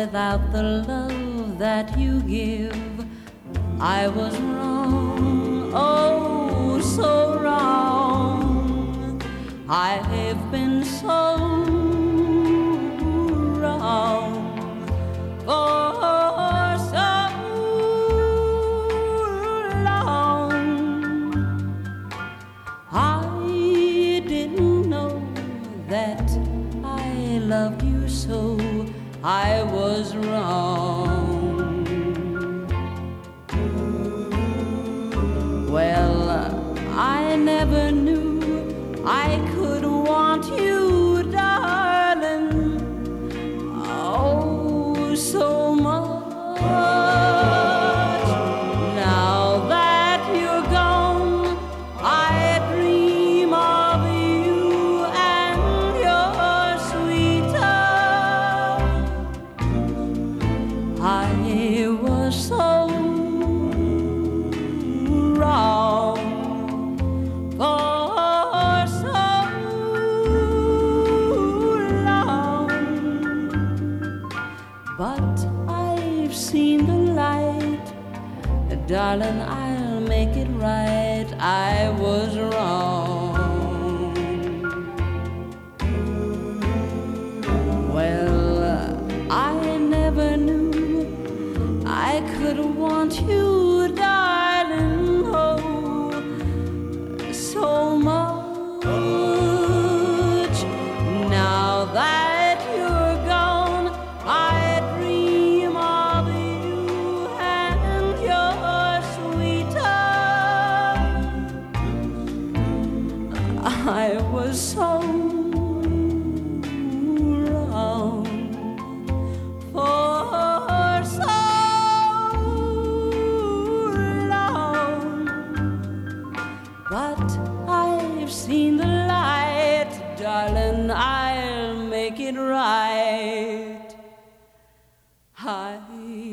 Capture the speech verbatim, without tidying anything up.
without the love that you give. I was wrong, oh, so wrong. I've been so wrong for so long. I didn't know that I loved you so. I was wrong. Well, I never knew I could want you, darling, oh, so much. Now that you're gone, I dream of you and your sweet touch. I was so wrong for so long, but I've seen the light, darling, I'll make it right. I was wrong. Well, I never knew I could want you, darling, oh, so much. Now that you're gone, I dream of you and your sweet touch. I was so wrong for so long, but I've seen the light, darling, I'll make it right. I